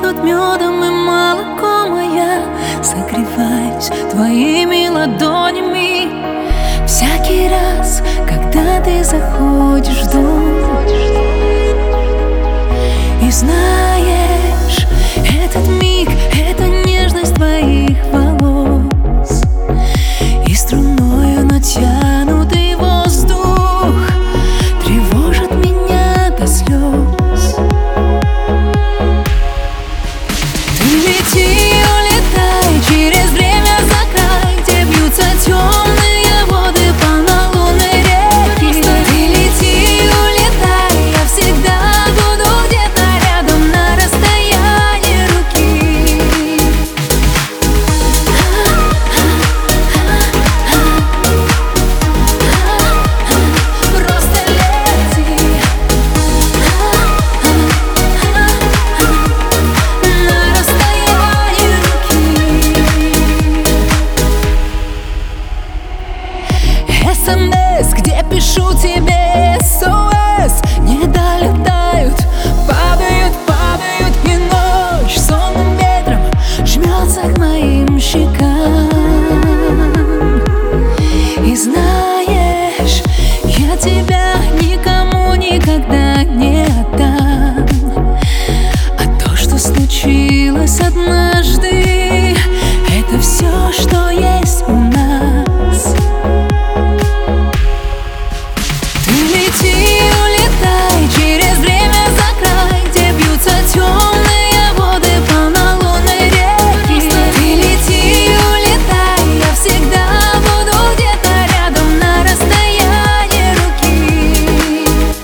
будут медом и молоком, а я согреваюсь твоими ладонями. Всякий раз, когда ты заходишь в дом, и знаешь, этот миг — это нежность твоих волос и струною натянутый воздух тревожит меня до слез. Ты лети, улетай через время за край, где бьются темные воды полнолунной реки. Ты лети, улетай, я всегда буду где-то рядом на расстоянии руки. Просто лети на расстоянии руки. СМС, где пишу тебе СОС, не долетают, падают, и ночь сонным ветром жмется к моим щекам. И знаешь, я тебя никому никогда не отдам. А то, что случилось однажды, это все, что есть у нас. Ты лети, улетай через время за край, где бьются темные воды полнолунной реки. Ты лети, улетай, я всегда буду где-то рядом на расстоянии руки.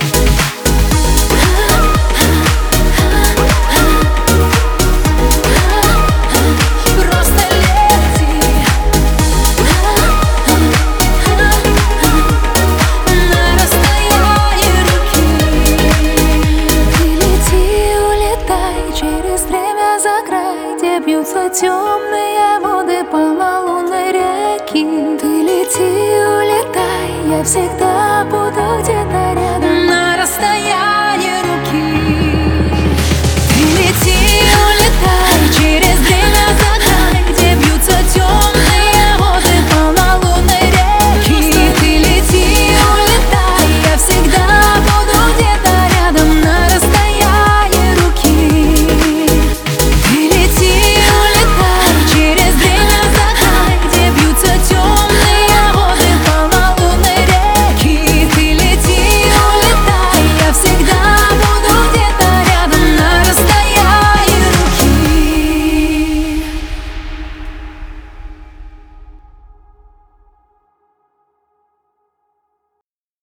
Просто лети на расстоянии руки. Ты лети, улетай через время за край, где бьются темные воды полнолунной реки. Ты лети, улетай, я всегда буду где-то рядом